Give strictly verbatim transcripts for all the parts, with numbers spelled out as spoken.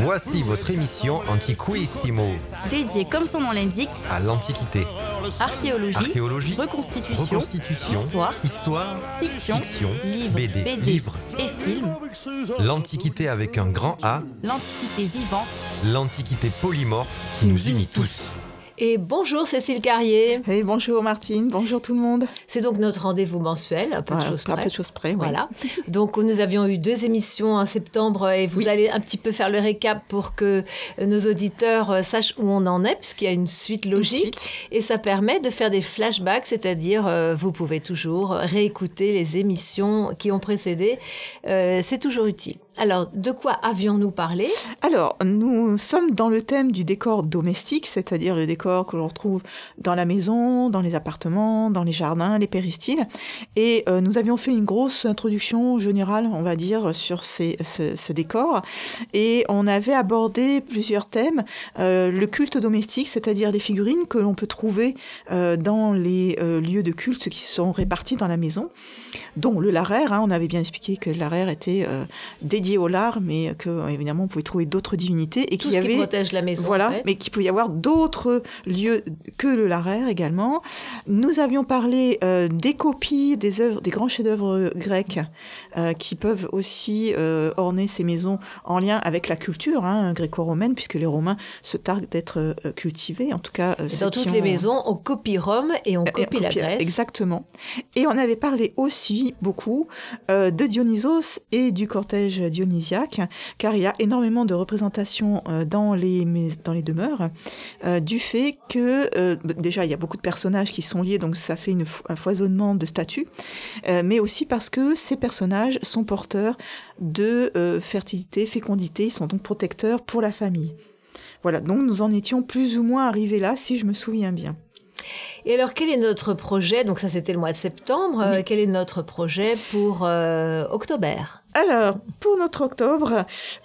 Voici votre émission Antiquissimo, dédiée, comme son nom l'indique, à l'Antiquité. Archéologie, Archéologie, reconstitution, reconstitution, histoire, histoire, fiction, fiction, livres, B D, B D livres. et films, L'Antiquité avec un grand A, l'Antiquité vivante, l'Antiquité polymorphe qui nous unit tous. Et bonjour Cécile Carrier. Et bonjour Martine, bonjour tout le monde. C'est donc notre rendez-vous mensuel, un peu de Ouais, choses un près. peu de choses près, oui. Voilà. Donc nous avions eu deux émissions en septembre et vous Oui. allez un petit peu faire le récap pour que nos auditeurs sachent où on en est, puisqu'il y a une suite logique. suite. Et ça permet de faire des flashbacks, c'est-à-dire euh, vous pouvez toujours réécouter les émissions qui ont précédé. Euh, c'est toujours utile. Alors, de quoi avions-nous parlé ? Alors, nous sommes dans le thème du décor domestique, c'est-à-dire le décor que l'on retrouve dans la maison, dans les appartements, dans les jardins, les péristyles. Et euh, nous avions fait une grosse introduction générale, on va dire, sur ces, ce, ce décor. Et on avait abordé plusieurs thèmes. Euh, le culte domestique, c'est-à-dire les figurines que l'on peut trouver euh, dans les euh, lieux de culte qui sont répartis dans la maison, dont le laraire. Hein, on avait bien expliqué que le laraire était euh, dédié au lard, mais que évidemment on pouvait trouver d'autres divinités et Tout qu'il y ce avait qui protège la maison. voilà, en fait. mais qu'il peut y avoir d'autres lieux que le laraire également. Nous avions parlé euh, des copies des œuvres, des grands chefs-d'œuvre grecs euh, qui peuvent aussi euh, orner ces maisons en lien avec la culture hein, gréco-romaine, puisque les Romains se targuent d'être euh, cultivés, en tout cas. Euh, Dans toutes les maisons, on copie Rome et on et- copie la copie- Grèce. Exactement. Et on avait parlé aussi beaucoup euh, de Dionysos et du cortège dionysiaque, car il y a énormément de représentations euh, dans les mais- dans les demeures euh, du fait que euh, b- déjà il y a beaucoup de personnages qui sont liés, donc ça fait une fo- un foisonnement de statues, euh, mais aussi parce que ces personnages sont porteurs de euh, fertilité, fécondité, ils sont donc protecteurs pour la famille. Voilà, donc nous en étions plus ou moins arrivés là, si je me souviens bien. Et alors, quel est notre projet ? Donc ça, c'était le mois de septembre. Euh, Oui. quel est notre projet pour euh, octobre ? Alors, pour notre octobre,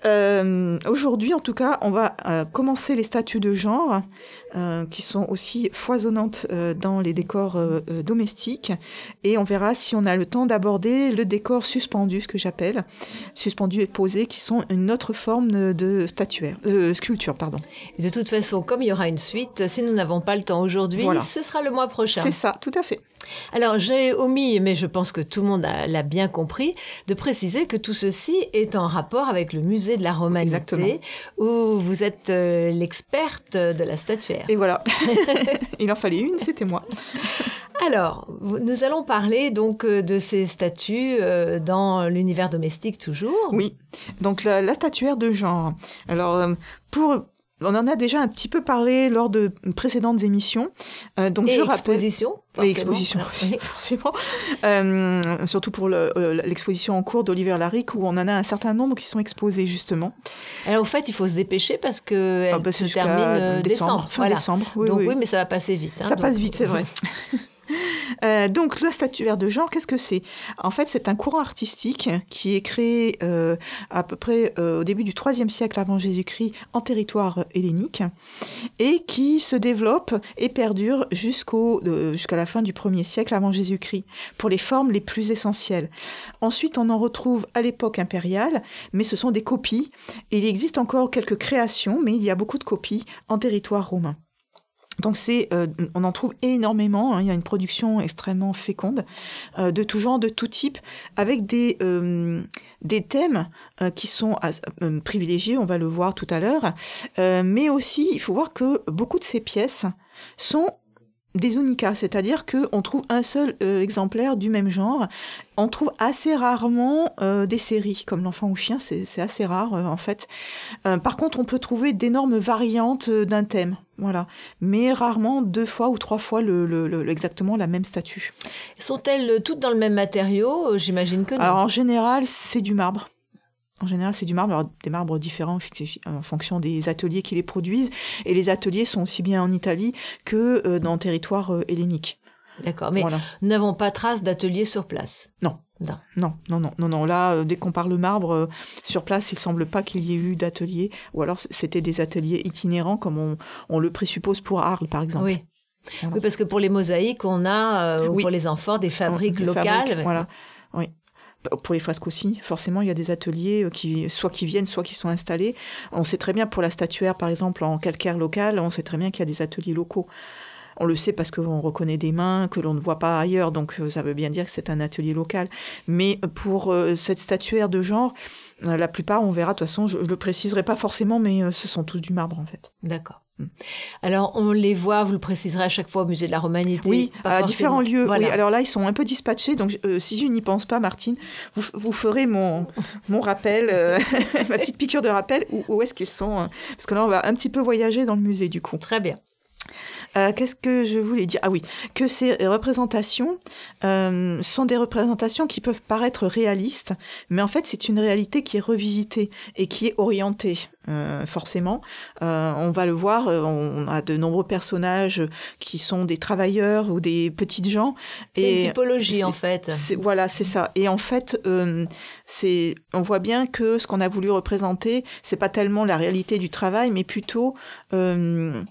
euh, aujourd'hui en tout cas, on va euh, commencer les statues de genre, euh, qui sont aussi foisonnantes euh, dans les décors euh, euh, domestiques. Et on verra si on a le temps d'aborder le décor suspendu, ce que j'appelle, suspendu et posé, qui sont une autre forme de, de statuaire, euh, sculpture, pardon. Et de toute façon, comme il y aura une suite, si nous n'avons pas le temps aujourd'hui, Voilà. ce sera le mois prochain. C'est ça, tout à fait. Alors, j'ai omis, mais je pense que tout le monde a- l'a bien compris, de préciser que tout ceci est en rapport avec le musée de la Romanité, Exactement. où vous êtes euh, l'experte de la statuaire. Et voilà, il en fallait une, c'était moi. Alors, vous- nous allons parler donc euh, de ces statues euh, dans l'univers domestique toujours. Oui, donc la, la statuaire de genre. Alors, euh, pour... On en a déjà un petit peu parlé lors de précédentes émissions. Euh, donc Et je rappelle... exposition. Oui, forcément. exposition, Oui. forcément. Euh, surtout pour le- euh, l'exposition en cours d'Olivier Laric, où on en a un certain nombre qui sont exposés, justement. Alors, au fait, il faut se dépêcher parce que elle Ah bah, se c'est jusqu'à termine euh, décembre, décembre. fin Voilà. décembre. Oui, donc oui. oui, mais ça va passer vite. hein, Ça donc- passe vite, c'est vrai. Euh, donc, la statuaire de genre, qu'est-ce que c'est ? En fait, c'est un courant artistique qui est créé euh, à peu près euh, au début du troisième siècle avant Jésus-Christ en territoire hellénique et qui se développe et perdure jusqu'au, euh, jusqu'à la fin du premier siècle avant Jésus-Christ pour les formes les plus essentielles. Ensuite, on en retrouve à l'époque impériale, mais ce sont des copies. Et il existe encore quelques créations, mais il y a beaucoup de copies en territoire romain. Donc c'est, euh, on en trouve énormément, hein, il y a une production extrêmement féconde, euh, de tout genre, de tout type, avec des, euh, des thèmes euh, qui sont as- euh, privilégiés, on va le voir tout à l'heure, euh, mais aussi il faut voir que beaucoup de ces pièces sont des unicats, c'est-à-dire qu'on trouve un seul euh, exemplaire du même genre. On trouve assez rarement euh, des séries, comme l'enfant ou chien, c'est, c'est assez rare euh, en fait. Euh, par contre, on peut trouver d'énormes variantes euh, d'un thème, voilà. Mais rarement deux fois ou trois fois le, le, le- exactement la même statue. Sont-elles toutes dans le même matériau ? J'imagine que non. Alors en général, c'est du marbre. En général, c'est du marbre, alors des marbres différents en fonction des ateliers qui les produisent. Et les ateliers sont aussi bien en Italie que euh, dans le territoire euh, hellénique. D'accord, mais Voilà. nous n'avons pas trace d'atelier sur place. Non. Non. Non, non, non, non, non. Là, euh, dès qu'on parle marbre, euh, sur place, il semble pas qu'il y ait eu d'atelier. Ou alors, c- c'était des ateliers itinérants, comme on, on le présuppose pour Arles, par exemple. Oui. Voilà. Oui, parce que pour les mosaïques, on a, euh, ou Oui. pour les enfants, des fabriques Des locales. fabriques, voilà. Oui. pour les fresques aussi, forcément, il y a des ateliers qui, soit qui viennent, soit qui sont installés. On sait très bien pour la statuaire, par exemple, en calcaire local, on sait très bien qu'il y a des ateliers locaux. On le sait parce qu'on reconnaît des mains que l'on ne voit pas ailleurs, donc ça veut bien dire que c'est un atelier local. Mais pour euh, cette statuaire de genre, euh, la plupart, on verra, de toute façon, je ne le préciserai pas forcément, mais euh, ce sont tous du marbre, en fait. D'accord. Alors, on les voit, vous le préciserez à chaque fois au musée de la Romanité. Oui, pas à forcément. différents lieux. Voilà. Oui, alors là, ils sont un peu dispatchés. Donc, euh, si je n'y pense pas, Martine, vous, vous ferez mon, mon rappel, euh, ma petite piqûre de rappel, où, où est-ce qu'ils sont. euh, Parce que là, on va un petit peu voyager dans le musée, du coup. Très bien. Euh, qu'est-ce que je voulais dire ? Ah oui, que ces représentations euh, sont des représentations qui peuvent paraître réalistes, mais en fait, c'est une réalité qui est revisitée et qui est orientée. Euh, forcément, euh, on va le voir, euh, on a de nombreux personnages qui sont des travailleurs ou des petites gens. C'est et une typologie, c'est- en fait. c'est- Voilà, c'est ça. Et en fait, euh, c'est, on voit bien que ce qu'on a voulu représenter, c'est pas tellement la réalité du travail, mais plutôt euh,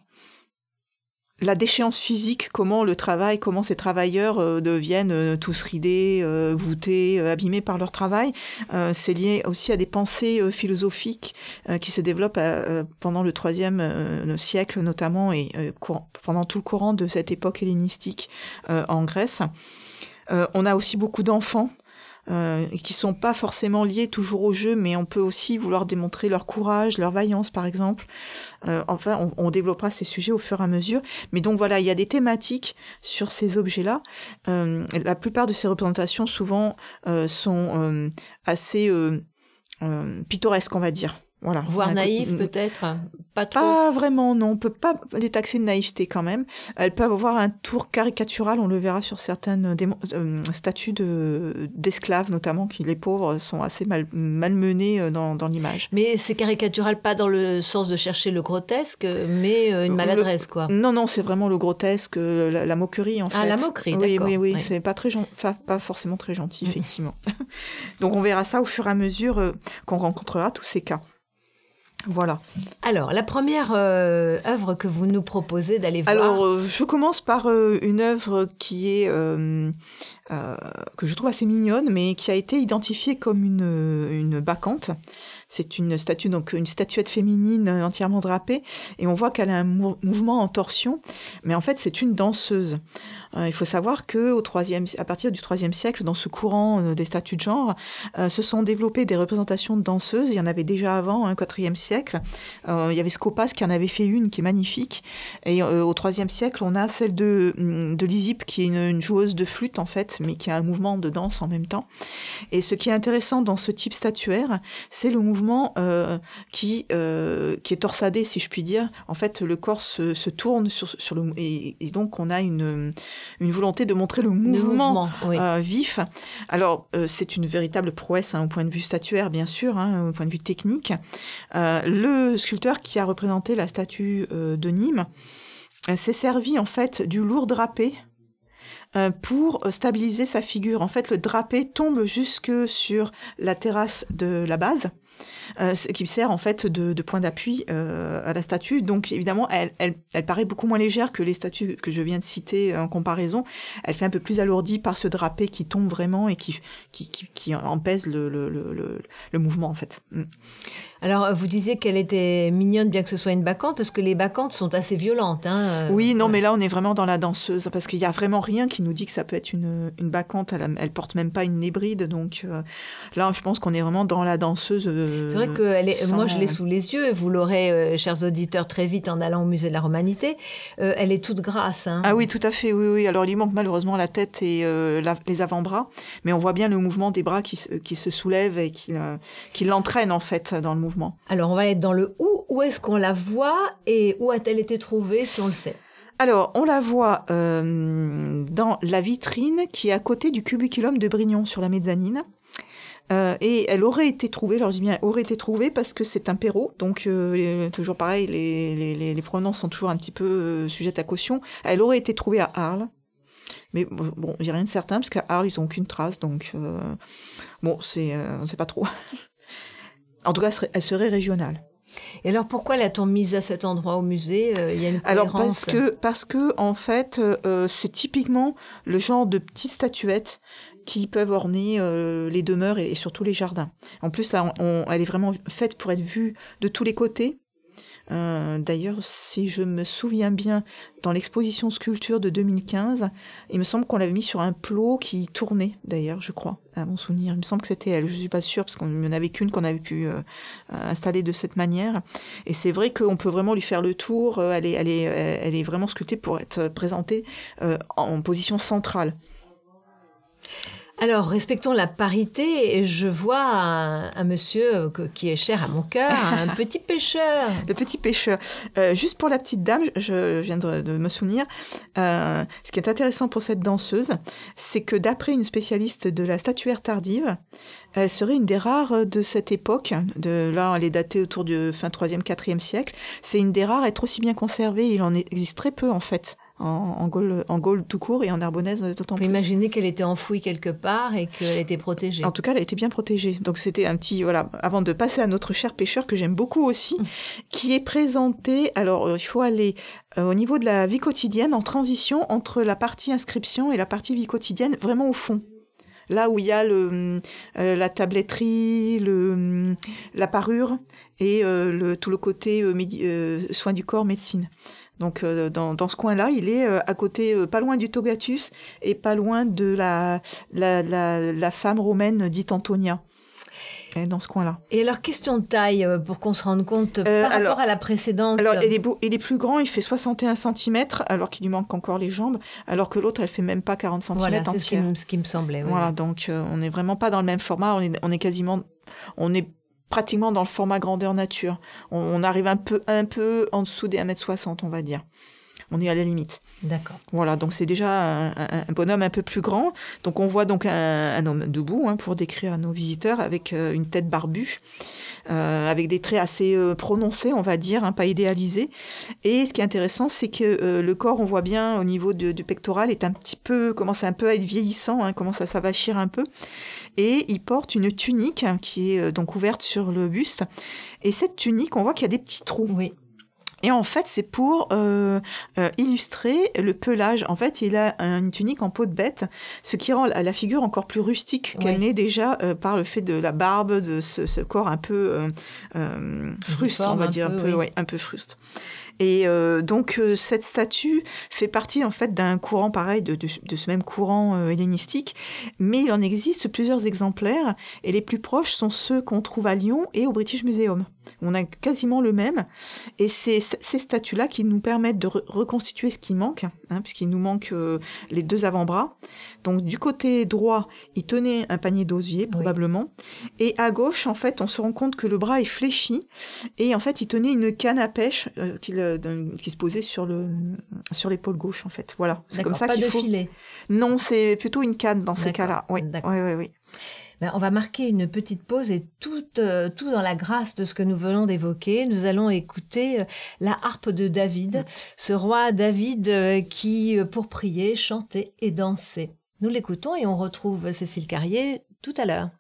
la déchéance physique, comment le travail, comment ces travailleurs euh, deviennent euh, tous ridés, euh, voûtés, euh, abîmés par leur travail. Euh, c'est lié aussi à des pensées euh, philosophiques euh, qui se développent euh, pendant le troisième euh, siècle notamment et euh, courant, pendant tout le courant de cette époque hellénistique euh, en Grèce. Euh, on a aussi beaucoup d'enfants euh, qui sont pas forcément liés toujours au jeu, mais on peut aussi vouloir démontrer leur courage, leur vaillance, par exemple. Euh, enfin, on, on développera ces sujets au fur et à mesure. Mais donc voilà, il y a des thématiques sur ces objets-là. Euh, la plupart de ces représentations, souvent, euh, sont euh, assez euh, euh, pittoresques, on va dire. Voilà. Voire Un naïf, coup- peut-être. Pas trop. Pas vraiment, non. On peut pas les taxer de naïveté quand même. Elles peuvent avoir un tour caricatural, on le verra sur certaines démo- euh, statues de, d'esclaves, notamment, qui, les pauvres, sont assez mal, malmenés euh, dans, dans l'image. Mais c'est caricatural pas dans le sens de chercher le grotesque, mais euh, une maladresse, quoi. Non, non, c'est vraiment le grotesque, euh, la, la moquerie, en fait. Ah, la moquerie, Oui, d'accord. oui, oui, Oui. c'est pas très gen- fa- pas forcément très gentil, effectivement. Donc on verra ça au fur et à mesure euh, qu'on rencontrera tous ces cas. Voilà. Alors, la première euh, œuvre que vous nous proposez d'aller voir. Alors, euh, je commence par euh, une œuvre qui est euh, euh, que je trouve assez mignonne, mais qui a été identifiée comme une une bacchante. C'est une statue, donc une statuette féminine entièrement drapée, et on voit qu'elle a un mou- mouvement en torsion, mais en fait, c'est une danseuse. Euh, il faut savoir que au troisième, à partir du troisième siècle, dans ce courant euh, des statues de genre, euh, se sont développées des représentations de danseuses. Il y en avait déjà avant, hein, quatrième siècle. Euh, il y avait Scopas qui en avait fait une qui est magnifique. Et euh, au troisième siècle, on a celle de, de Lysippe, qui est une, une joueuse de flûte, en fait, mais qui a un mouvement de danse en même temps. Et ce qui est intéressant dans ce type statuaire, c'est le mouvement euh, qui, euh, qui est torsadé, si je puis dire. En fait, le corps se, se tourne sur, sur le... Et, et donc, on a une, une volonté de montrer le Le mouvement, mouvement, oui. euh, vif. Alors, euh, c'est une véritable prouesse hein, au point de vue statuaire, bien sûr, hein, au point de vue technique. Euh, le sculpteur qui a représenté la statue euh, de Nîmes euh, s'est servi en fait du lourd drapé euh, pour stabiliser sa figure. En fait, le drapé tombe jusque sur la terrasse de la base, euh, ce qui sert en fait de, de point d'appui euh, à la statue. Donc évidemment, elle, elle, elle paraît beaucoup moins légère que les statues que je viens de citer en comparaison. Elle fait un peu plus alourdie par ce drapé qui tombe vraiment et qui, qui, qui, qui empèse le, le, le, le, le mouvement en fait. Mm. Alors, vous disiez qu'elle était mignonne, bien que ce soit une bacchante, parce que les bacchantes sont assez violentes. Hein. euh, Oui, non, ouais. mais là, on est vraiment dans la danseuse, parce qu'il y a vraiment rien qui nous dit que ça peut être une, une bacchante. Elle, a- elle porte même pas une nébride, donc euh, là, je pense qu'on est vraiment dans la danseuse. euh, C'est vrai que elle est, sans- moi, je l'ai sous les yeux, et vous l'aurez, euh, chers auditeurs, très vite en allant au musée de la Romanité. Euh, elle est toute grasse. Hein. Ah oui, tout à fait, oui, oui. Alors, il lui manque malheureusement la tête et euh, la- les avant-bras, mais on voit bien le mouvement des bras qui se, qui se soulèvent et qui, euh, qui l'entraînent, en fait, dans le mouvement. Alors, on va être dans le où. Où est-ce qu'on la voit et où a-t-elle été trouvée, si on le sait? Alors, on la voit euh, dans la vitrine qui est à côté du cubiculum de Brignon sur la mezzanine. Euh, et elle aurait été trouvée, alors je dis bien aurait été trouvée parce que c'est un Perrault, donc euh, les- toujours pareil, les, les, les, les provenances sont toujours un petit peu euh, sujettes à caution. Elle aurait été trouvée à Arles, mais bon, bon, il n'y a rien de certain parce qu'à Arles ils n'ont aucune trace, donc euh, bon, c'est, euh, on ne sait pas trop. En tout cas, elle serait, elle serait régionale. Et alors, pourquoi l'a-t-on mise à cet endroit au musée? Euh, Il y a une Alors cohérence. parce que parce que en fait euh, c'est typiquement le genre de petites statuettes qui peuvent orner euh, les demeures et, et surtout les jardins. En plus, ça, on- on- elle est vraiment faite pour être vue de tous les côtés. Euh, D'ailleurs, si je me souviens bien, dans l'exposition sculpture de deux mille quinze, il me semble qu'on l'avait mis sur un plot qui tournait, d'ailleurs, je crois, à mon souvenir. Il me semble que c'était elle, je suis pas sûre, parce qu'on n'y en avait qu'une qu'on avait pu euh, installer de cette manière. Et c'est vrai qu'on peut vraiment lui faire le tour. euh, Elle est, elle est, elle est vraiment sculptée pour être présentée euh, en position centrale. Alors, respectons la parité. Et je vois un, un monsieur euh, que- qui est cher à mon cœur, un petit pêcheur. Le petit pêcheur. Euh, juste pour la petite dame, je, je viens de, de me souvenir, euh, ce qui est intéressant pour cette danseuse, c'est que d'après une spécialiste de la statuaire tardive, elle serait une des rares de cette époque. De, là, elle est datée autour du fin troisième, quatrième siècle. C'est une des rares à être aussi bien conservée. Il en existe très peu, en fait, en, en, Gaule, en Gaule tout court et en Narbonnaise d'autant On peut plus. imaginer qu'elle était enfouie quelque part et qu'elle était protégée. En tout cas, elle a été bien protégée. Donc, c'était un petit, voilà, avant de passer à notre cher pêcheur que j'aime beaucoup aussi, qui est présenté, alors, euh, il faut aller euh, au niveau de la vie quotidienne, en transition entre la partie inscription et la partie vie quotidienne, vraiment au fond. Là où il y a le, euh, la tabletterie, le, la parure et euh, le, tout le côté euh, médi- euh, soins du corps, médecine. Donc euh, dans, dans ce coin-là, il est euh, à côté, euh, pas loin du Togatus et pas loin de la, la, la, la femme romaine dite Antonia. Et dans ce coin-là. Et alors, question de taille, euh, pour qu'on se rende compte, Euh, par alors- rapport à la précédente. Alors, il est, beau, il est plus grand, il fait soixante et un centimètres, alors qu'il lui manque encore les jambes, alors que l'autre, elle fait même pas quarante centimètres Voilà, c'est ce qui, entières. me- ce qui me semblait. oui. Voilà, donc euh, on n'est vraiment pas dans le même format, on est, on est quasiment, on est pratiquement dans le format grandeur nature. On, on arrive un peu, un peu en dessous des un mètre soixante, on va dire. On est à la limite. D'accord. Voilà, donc c'est déjà un, un- un bonhomme un peu plus grand. Donc on voit donc un, un homme debout, hein, pour décrire à nos visiteurs, avec euh, une tête barbue, euh, avec des traits assez euh, prononcés, on va dire, hein, pas idéalisés. Et ce qui est intéressant, c'est que euh, le corps, on voit bien au niveau de- du pectoral, est un petit peu, commence un peu à être vieillissant, hein, commence à s'avachir un peu. Et il porte une tunique, hein, qui est euh, donc ouverte sur le buste. Et cette tunique, on voit qu'il y a des petits trous. Oui. Et en fait, c'est pour euh, euh, illustrer le pelage. En fait, il a une tunique en peau de bête, ce qui rend la la figure encore plus rustique qu'elle Oui. n'est déjà euh, par le fait de la barbe, de ce, ce corps un peu euh, euh, fruste, Difforme on va un dire, peu, un peu, oui. ouais, un peu fruste. Et euh, donc, euh, cette statue fait partie, en fait, d'un courant pareil, de, de, de ce même courant euh, hellénistique, mais il en existe plusieurs exemplaires, et les plus proches sont ceux qu'on trouve à Lyon et au British Museum. On a quasiment le même, et c'est c- ces statues-là qui nous permettent de re- reconstituer ce qui manque, hein, puisqu'il nous manque euh, les deux avant-bras. Donc, du côté droit, il tenait un panier d'osier, probablement, et à gauche, en fait, on se rend compte que le bras est fléchi, et en fait, il tenait une canne à pêche euh, qu'il, euh, d'un- qui se posait sur le sur l'épaule gauche, en fait. Voilà, c'est D'accord, comme ça pas qu'il de faut. filet. Non, c'est plutôt une canne dans ces D'accord, cas-là. Oui, d'accord. oui, oui, oui. Ben, on va marquer une petite pause et tout, euh, tout dans la grâce de ce que nous venons d'évoquer. Nous allons écouter euh, la harpe de David, ce roi David euh, qui, euh, pour prier, chantait et dansait. Nous l'écoutons et on retrouve Cécile Carrier tout à l'heure.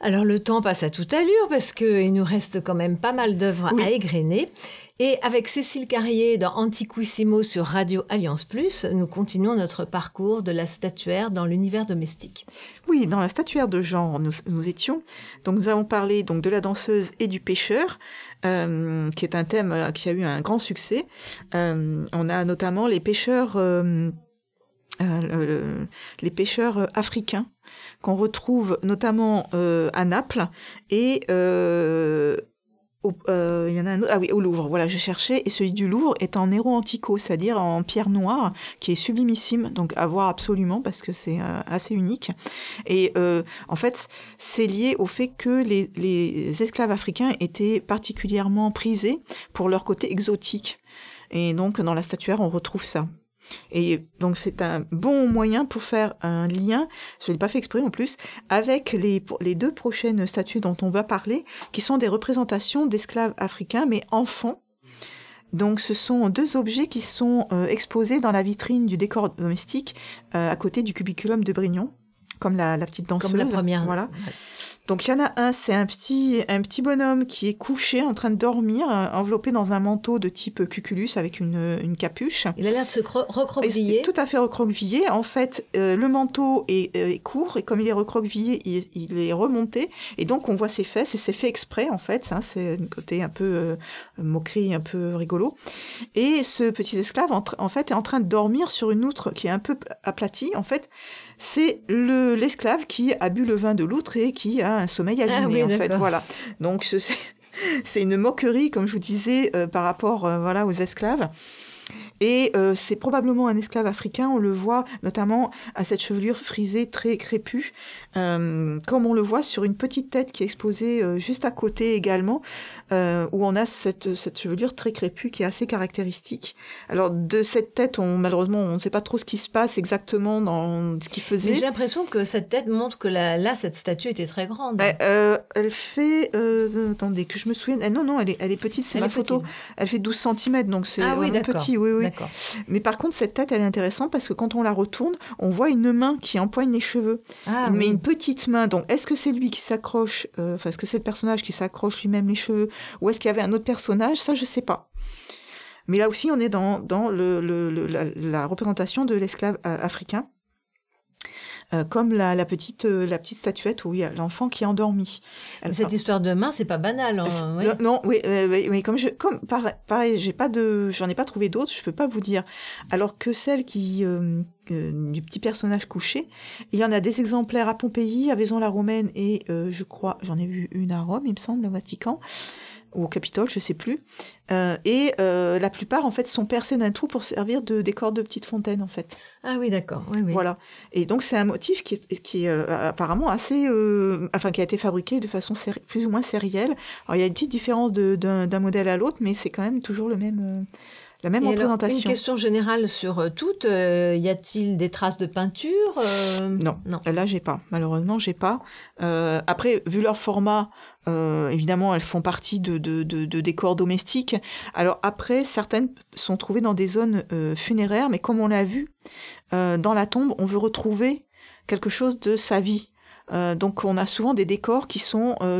Alors le temps passe à toute allure parce qu'il nous reste quand même pas mal d'œuvres Oui. à égrener. Et avec Cécile Carrier dans Antiquissimo sur Radio Alliance Plus, nous continuons notre parcours de la statuaire dans l'univers domestique. Oui, dans la statuaire de genre, nous, nous étions. Donc, nous avons parlé donc de la danseuse et du pêcheur, euh, qui est un thème euh, qui a eu un grand succès. Euh, on a notamment les pêcheurs, euh, euh, le- les pêcheurs africains qu'on retrouve notamment euh, à Naples et euh, au, euh, il y en a un autre, ah oui, au Louvre, voilà, je cherchais, et celui du Louvre est en nero antico, c'est-à-dire en pierre noire, qui est sublimissime, donc à voir absolument parce que c'est euh, assez unique. Et euh, en fait, c'est lié au fait que les, les esclaves africains étaient particulièrement prisés pour leur côté exotique. Et donc, dans la statuaire, on retrouve ça. Et donc c'est un bon moyen pour faire un lien, je ne l'ai pas fait exprès en plus, avec les, les deux prochaines statues dont on va parler, qui sont des représentations d'esclaves africains, mais enfants. Donc ce sont deux objets qui sont euh, exposés dans la vitrine du décor domestique, euh, à côté du cubiculum de Brignon, comme la, la petite danseuse. Comme la première. Voilà. Donc il y en a un, c'est un petit, un petit bonhomme qui est couché en train de dormir, euh, enveloppé dans un manteau de type cuculus avec une, une capuche. Il a l'air de se cro- Et recroqueviller. c'est tout à fait recroquevillé. En fait, euh, le manteau est, euh, est court et comme il est recroquevillé, il, il est remonté. Et donc, on voit ses fesses et c'est fait exprès, en fait. Hein, c'est un côté un peu euh, moquerie, un peu rigolo. Et ce petit esclave, en, tra- en fait, est en train de dormir sur une outre qui est un peu aplatie. En fait, c'est le, l'esclave qui a bu le vin de l'outre et qui a un sommeil aviné, Ah oui, en fait. d'accord. Voilà. Donc, ce- c'est, c'est une moquerie, comme je vous disais, euh, par rapport euh, voilà, aux esclaves. Et euh, c'est probablement un esclave africain, on le voit notamment à cette chevelure frisée très crépue, euh, comme on le voit sur une petite tête qui est exposée euh, juste à côté également, euh, où on a cette, cette chevelure très crépue qui est assez caractéristique. Alors de cette tête, on, malheureusement, on ne sait pas trop ce qui se passe exactement dans ce qu'il Mais faisait. j'ai l'impression que cette tête montre que la- là, cette statue était très grande. Euh, euh, elle fait... Euh, attendez, que je me souvienne... euh, non, non, elle est, elle est petite, c'est Elle ma est photo. petite. Elle fait douze centimètres, donc c'est Ah oui, vraiment d'accord. petit. Oui, oui. D'accord. Mais par contre, cette tête, elle est intéressante parce que quand on la retourne, on voit une main qui empoigne les cheveux. Ah, mais oui. une petite main. Donc, est-ce que c'est lui qui s'accroche, euh, enfin, est-ce que c'est le personnage qui s'accroche lui-même les cheveux, ou est-ce qu'il y avait un autre personnage? Ça, je sais pas. Mais là aussi, on est dans, dans le, le, le- la, la représentation de l'esclave euh, africain. Euh, comme la, la, petite, euh, la petite statuette où il y a l'enfant qui est endormi. Mais cette histoire de main, c'est pas banal. Hein, C'est- oui. Non, non, oui, euh, oui, oui, comme je, comme pareil, pareil, j'ai pas de, j'en ai pas trouvé d'autres, je peux pas vous dire. Alors que celle qui, euh, euh, du petit personnage couché, il y en a des exemplaires à Pompéi, à Vaison-la-Romaine et euh, je crois, j'en ai vu une à Rome, il me semble, au Vatican ou au Capitole, je sais plus. Euh, et euh, la plupart, en fait, sont percés d'un trou pour servir de décor de petite fontaine, en fait. Ah oui, d'accord. Oui, oui. Voilà. Et donc c'est un motif qui est, qui est euh, apparemment assez, euh, enfin qui a été fabriqué de façon séri- plus ou moins sérielle. Alors il y a une petite différence de, d'un, d'un modèle à l'autre, mais c'est quand même toujours le même, euh, la même Et alors, représentation. une question générale sur euh, toutes. euh, y a-t-il des traces de peinture euh, Non, Non. là j'ai pas. Malheureusement j'ai pas. Euh, après, vu leur format, euh, évidemment elles font partie de, de, de, de décors domestiques. Alors après, certaines sont trouvées dans des zones euh, funéraires, mais comme on l'a vu, euh, dans la tombe, on veut retrouver quelque chose de sa vie. Euh, donc on a souvent des décors qui sont euh,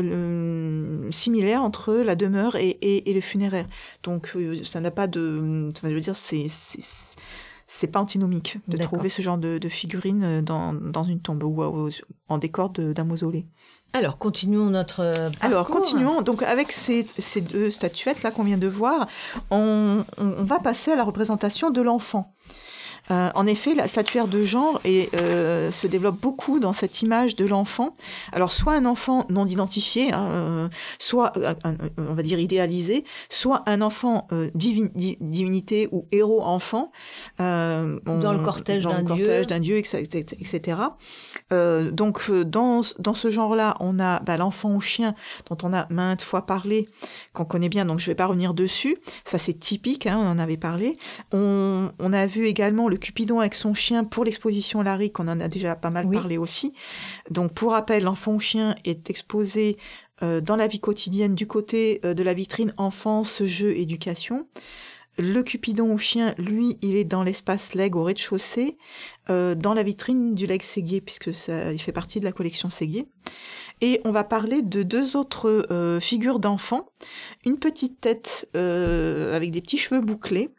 le- similaires entre la demeure et, et, et le funéraire. Donc euh, ça n'a pas de... Enfin, je veux dire, c'est... c'est c'est pas antinomique de D'accord. trouver ce genre de, de figurines dans, dans une tombe ou ou en décor de- d'un mausolée. Alors, continuons notre euh, Alors, parcours. continuons. Donc, avec ces, ces deux statuettes-là qu'on vient de voir, on, on, on va passer à la représentation de l'enfant. Euh, en effet, la statuaire de genre est, euh, se développe beaucoup dans cette image de l'enfant. Alors, soit un enfant non identifié, hein, euh, soit, euh, un- on va dire, idéalisé, soit un enfant euh, divin- di- divinité ou héros-enfant. Euh, on- Dans le cortège dans d'un le dieu. cortège d'un dieu, et cetera. Euh, donc, euh, dans, dans ce genre-là, on a bah, l'enfant au chien, dont on a maintes fois parlé, qu'on connaît bien, donc je ne vais pas revenir dessus. Ça, c'est typique, hein, on en avait parlé. On, on a vu également le Cupidon avec son chien pour l'exposition Larry, qu'on en a déjà pas mal Oui. parlé aussi. Donc, pour rappel, l'enfant au chien est exposé euh, dans la vie quotidienne du côté euh, de la vitrine enfance, jeu, éducation. Le Cupidon au chien, lui, il est dans l'espace leg au rez-de-chaussée, euh, dans la vitrine du leg Séguier, puisque ça, il fait partie de la collection Séguier. Et on va parler de deux autres euh, figures d'enfants. Une petite tête euh, avec des petits cheveux bouclés.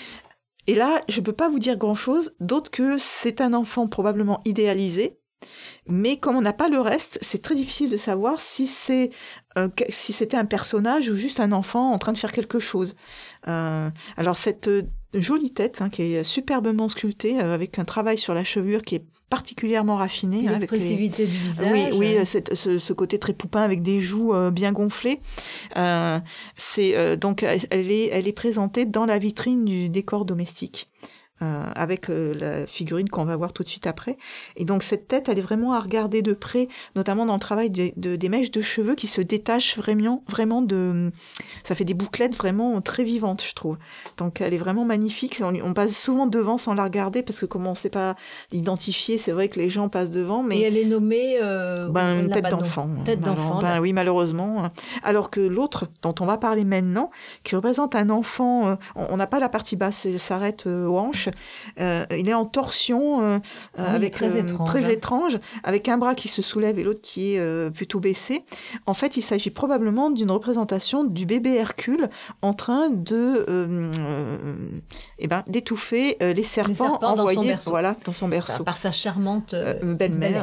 Et là, je ne peux pas vous dire grand-chose, d'autre que c'est un enfant probablement idéalisé. Mais comme on n'a pas le reste, c'est très difficile de savoir si c'est euh, si c'était un personnage ou juste un enfant en train de faire quelque chose. Euh, alors cette euh, jolie tête hein, qui est superbement sculptée euh, avec un travail sur la chevelure qui est particulièrement raffiné. Hein, l'expressivité les... du visage. Oui, oui, cette, ce, ce côté très poupin avec des joues euh, bien gonflées. Euh, c'est euh, donc elle est elle est présentée dans la vitrine du décor domestique. Euh, avec euh, la figurine qu'on va voir tout de suite après. Et donc cette tête, elle est vraiment à regarder de près, notamment dans le travail de, de, des mèches de cheveux qui se détachent vraiment, vraiment de... Ça fait des bouclettes vraiment très vivantes, je trouve. Donc elle est vraiment magnifique. On, on passe souvent devant sans la regarder, parce que comme on ne sait pas l'identifier, c'est vrai que les gens passent devant. Mais... Et elle est nommée... Euh, ben, une tête d'enfant. Tête d'enfant. Ben, oui, malheureusement. Alors que l'autre, dont on va parler maintenant, qui représente un enfant... Euh, on n'a pas la partie basse, elle s'arrête euh, aux hanches. Euh, il est en torsion, euh, oui, avec très, euh, étrange, très hein. étrange, avec un bras qui se soulève et l'autre qui est euh, plutôt baissé. En fait, il s'agit probablement d'une représentation du bébé Hercule en train de, euh, euh, eh ben, d'étouffer euh, les serpents, les serpents envoyés, dans son berceau. voilà, dans son berceau. Par sa charmante euh, euh, belle-mère,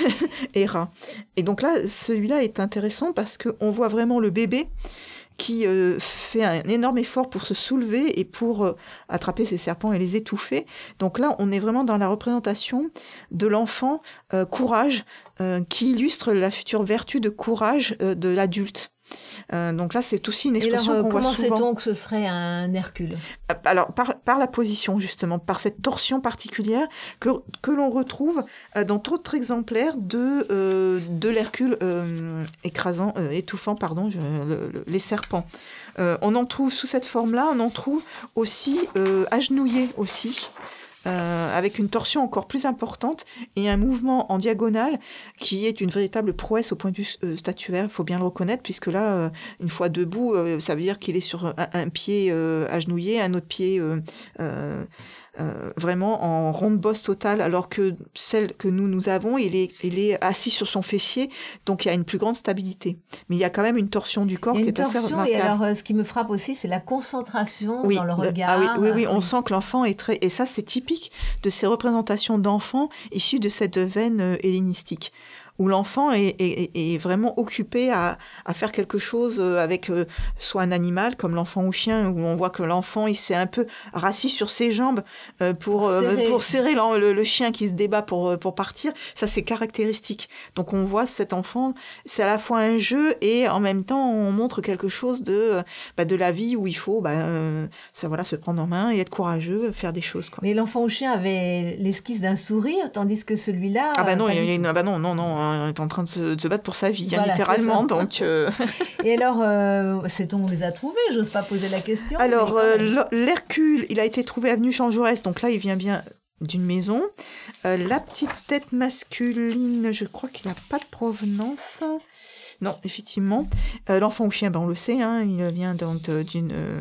Héra. Et donc là, celui-là est intéressant parce qu'on voit vraiment le bébé qui euh, fait un énorme effort pour se soulever et pour euh, attraper ces serpents et les étouffer. Donc là, on est vraiment dans la représentation de l'enfant euh, courage, euh, qui illustre la future vertu de courage euh, de l'adulte. Euh, donc là, c'est aussi une expression alors, euh, qu'on voit souvent. Comment sait-on que ce serait un Hercule ? Alors, par, par la position, justement, par cette torsion particulière que, que l'on retrouve euh, dans d'autres exemplaires de, euh, de l'Hercule euh, écrasant, euh, étouffant pardon, je, le, le, les serpents. Euh, on en trouve sous cette forme-là, on en trouve aussi euh, agenouillé aussi. Euh, avec une torsion encore plus importante et un mouvement en diagonale qui est une véritable prouesse au point de vue euh, statuaire, il faut bien le reconnaître, puisque là, euh, une fois debout, euh, ça veut dire qu'il est sur un, un pied euh, agenouillé, un autre pied euh, euh, euh, vraiment en ronde bosse totale, alors que celle que nous, nous avons, il est, il est assis sur son fessier, donc il y a une plus grande stabilité. Mais il y a quand même une torsion du corps qui est assez remarquable. Et alors, euh, ce qui me frappe aussi, c'est la concentration oui, dans le regard. Ah oui, oui, oui, on sent que l'enfant est très... Et ça, c'est typique de ces représentations d'enfants issues de cette veine euh, hellénistique, où l'enfant est, est, est vraiment occupé à, à faire quelque chose avec euh, soit un animal, comme l'enfant ou chien, où on voit que l'enfant, il s'est un peu rassis sur ses jambes euh, pour, pour serrer, euh, pour serrer le, le chien qui se débat pour, pour partir. Ça, c'est caractéristique. Donc, on voit cet enfant, c'est à la fois un jeu et en même temps, on montre quelque chose de, bah, de la vie où il faut bah, euh, ça, voilà, se prendre en main et être courageux, faire des choses, quoi. Mais l'enfant ou chien avait l'esquisse d'un sourire, tandis que celui-là... Ah bah non, euh, il y a une... ah bah non, non, non, il est en train de se, de se battre pour sa vie, voilà, hein, littéralement. Donc, euh... Et alors, euh, sait-on où on les a trouvés ? J'ose pas poser la question. Alors, euh, l'Hercule, il a été trouvé avenue Jean Jaurès, donc là, il vient bien d'une maison. Euh, la petite tête masculine, je crois qu'il n'a pas de provenance. Non, effectivement. Euh, L'enfant ou chien, ben, on le sait, hein, il vient d'une... Euh,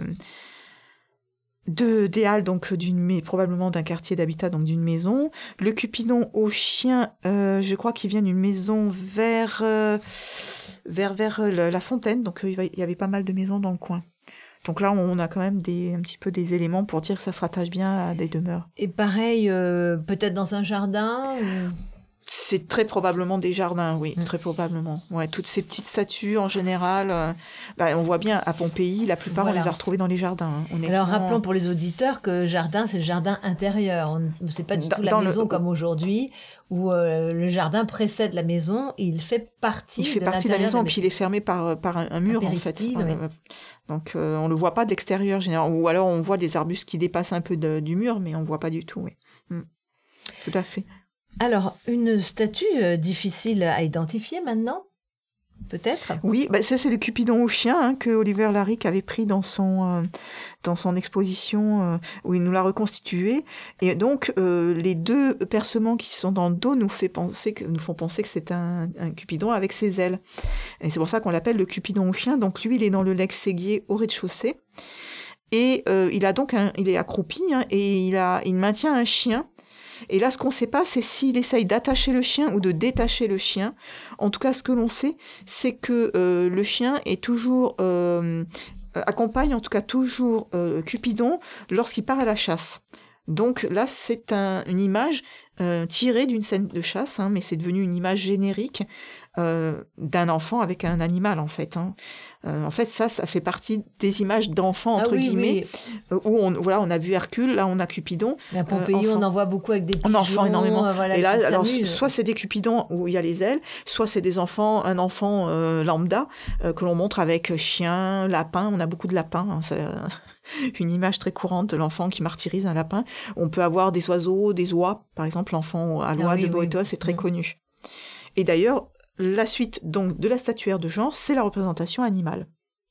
de des halles, donc d'une, mais probablement d'un quartier d'habitat, donc d'une maison. Le Cupidon au chien, euh, je crois qu'il vient d'une maison vers euh, vers vers la, la Fontaine, donc euh, il y avait pas mal de maisons dans le coin. Donc là, on a quand même des, un petit peu des éléments pour dire que ça se rattache bien à des demeures. Et pareil, euh, peut-être dans un jardin ou... C'est très probablement des jardins, oui, mmh. très probablement. Ouais, toutes ces petites statues, en général, euh, bah, on voit bien à Pompéi, la plupart, voilà. On les a retrouvées dans les jardins. Hein, honnêtement. Alors, rappelons pour les auditeurs que jardin, c'est le jardin intérieur. C'est pas du tout dans, la maison le... comme aujourd'hui, où euh, le jardin précède la maison, et il fait partie il fait de partie de la maison, et puis il est fermé par, par un, un mur, un en fait. Oui. Euh, donc, euh, on le voit pas d'extérieur, généralement. Ou alors, on voit des arbustes qui dépassent un peu de, du mur, mais on voit pas du tout, oui. Mmh. Tout à fait. Alors, une statue euh, difficile à identifier maintenant, peut-être ? Oui, bah ça c'est le Cupidon au chien hein, que Oliver Laric avait pris dans son euh, dans son exposition euh, où il nous l'a reconstitué. Et donc euh, les deux percements qui sont dans le dos nous fait penser que nous font penser que c'est un, un Cupidon avec ses ailes. Et c'est pour ça qu'on l'appelle le Cupidon au chien. Donc lui, il est dans le lex séguier au rez-de-chaussée et euh, il a donc un, il est accroupi hein, et il a il maintient un chien Et là, ce qu'on ne sait pas, c'est s'il essaye d'attacher le chien ou de détacher le chien. En tout cas, ce que l'on sait, c'est que euh, le chien est toujours euh, accompagne, en tout cas toujours euh, Cupidon lorsqu'il part à la chasse. Donc là, c'est un, une image euh, tirée d'une scène de chasse, hein, mais c'est devenu une image générique euh, d'un enfant avec un animal, en fait. Hein. Euh, en fait, ça, ça fait partie des images d'enfants, entre ah, oui, guillemets, oui. euh, où on, voilà, on a vu Hercule, là, on a Cupidon. À Pompéi, euh, on en voit beaucoup avec des pigeons. On en voit énormément. Euh, voilà, et là, qui alors, s'amusent. soit c'est des Cupidons où il y a les ailes, soit c'est des enfants, un enfant euh, lambda euh, que l'on montre avec chien, lapin. On a beaucoup de lapins. Hein, c'est une image très courante de l'enfant qui martyrise un lapin. On peut avoir des oiseaux, des oies. Par exemple, l'enfant à l'oie ah, oui, de Boétos oui. est très mmh. connu. Et d'ailleurs, la suite donc de la statuaire de genre, c'est la représentation animale.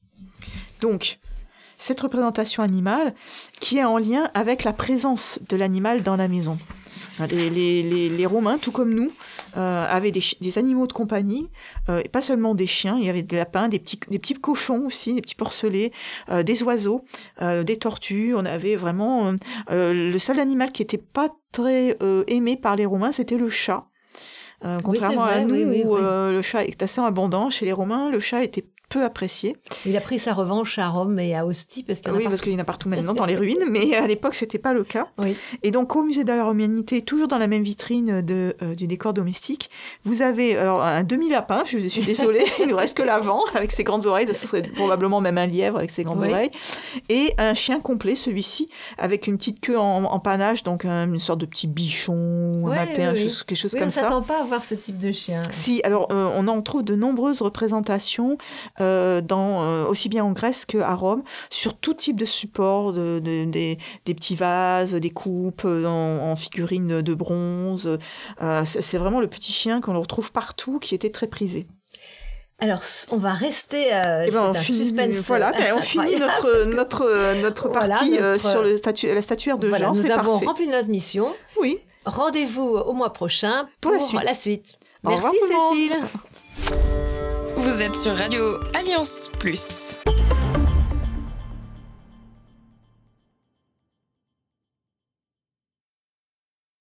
Donc, cette représentation animale qui est en lien avec la présence de l'animal dans la maison. Les, les, les, les Romains, tout comme nous, euh, avaient des, des animaux de compagnie, euh, et pas seulement des chiens, il y avait des lapins, des petits, des petits cochons aussi, des petits porcelets, euh, des oiseaux, euh, des tortues. On avait vraiment... Euh, euh, le seul animal qui n'était pas très euh, aimé par les Romains, c'était le chat. Euh, contrairement oui, vrai, à nous, oui, oui, où oui. euh, le chat est assez abondant, chez les Romains, le chat était peu apprécié. Il a pris sa revanche à Rome et à Ostie parce qu'il y en a Oui, partout. parce qu'il y en a partout maintenant dans les ruines, mais à l'époque, c'était pas le cas. Oui. Et donc, au musée de la Romanité, toujours dans la même vitrine de, euh, du décor domestique, vous avez alors, un demi-lapin, je suis désolée, il ne nous reste que l'avant, avec ses grandes oreilles, ce serait probablement même un lièvre avec ses grandes Oui. oreilles, et un chien complet, celui-ci, avec une petite queue en, en panache, donc un- une sorte de petit bichon, ou un Ouais, maltais, oui, oui. chose- quelque chose Oui, on comme ne ça. s'attend pas à voir ce type de chien. Si, alors euh, on en trouve de nombreuses représentations, euh, dans, euh, aussi bien en Grèce qu'à Rome, sur tout type de support, de, de- des, des petits vases, des coupes euh, en, en figurines de bronze. Euh, c'est c'est vraiment le petit chien qu'on retrouve partout, qui était très prisé. Alors, on va rester... Euh, Et ben, on c'est un finit, suspense. voilà, ben, on finit incroyable, notre, parce que- notre, notre Voilà, partie euh, notre- sur le statu- la statuaire de Voilà, genre. nous C'est avons parfait. rempli notre mission. Oui. Rendez-vous au mois prochain Pour pour, la suite. la suite. Au Merci revoir tout le monde. Cécile. Vous êtes sur Radio Alliance Plus.